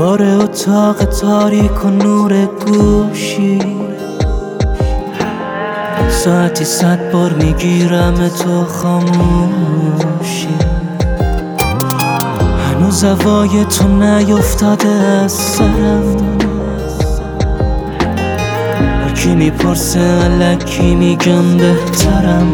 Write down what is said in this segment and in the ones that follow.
بار اتاق تاریک و نور گوشی، ساعتی 100 بار میگیرم تو خاموشی. هنوز هوای تو نیفتاده از سرم، هرکی میپرسه الکی میگم بهترم.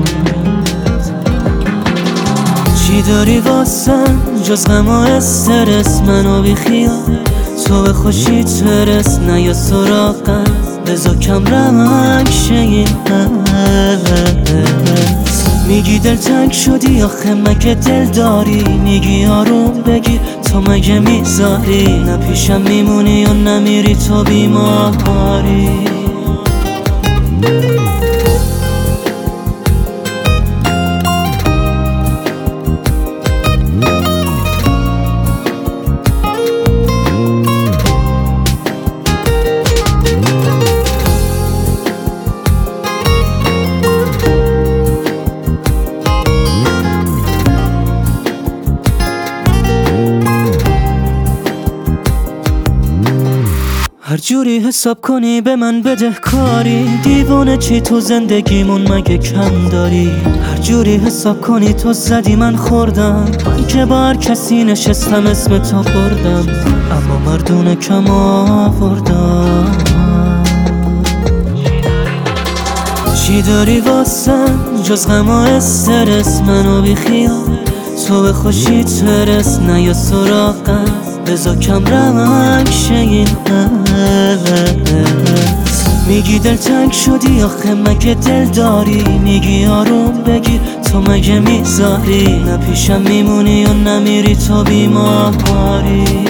چی داری واسم جز غم و استرس؟ منو بی خیال تو به خوشیت برس، نیا سراغم بذار کم رنگ شه این حس. میگی دلتنگ شدی آخه مگه دل داری؟ میگی آروم بگیر تو مگه میذاری؟ نه پیشم میمونی و نمیری تو بیماری. هر جوری حساب کنی به من بده کاری، دیوانه چی تو زندگیمون مگه کم داری؟ هر جوری حساب کنی تو زدی من خوردم، من که با هر کسی نشستم اسم تو بردم، اما مردونه کم آوردم. چی داری واسم جز غم و استرس؟ منو بی خیال تو به خوشیت برس، نیا سراغم بذار کم رنگ شه این حس. میگی دلتنگ شدی آخه مگه دل داری؟ میگی آروم بگیر تو مگه میذاری؟ نه پیشم میمونی و نمیری تو بیماری.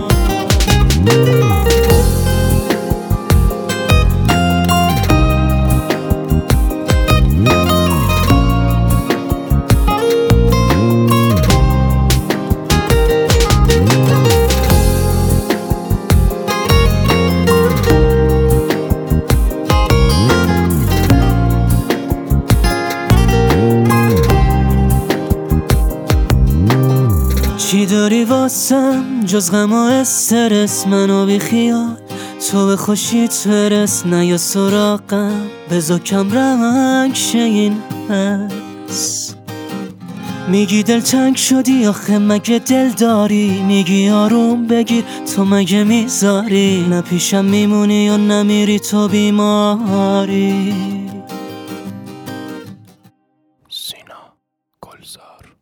چی داری واسم جز غم و استرس؟ منو بی خیال تو به خوشیت برس، نیا سراغم بذار کم رنگ شه این حس. میگی دلتنگ شدی آخه مگه دل داری؟ میگی آروم بگیر تو مگه میذاری؟ نه پیشم میمونی و نمیری تو بیماری. سینا گلزار.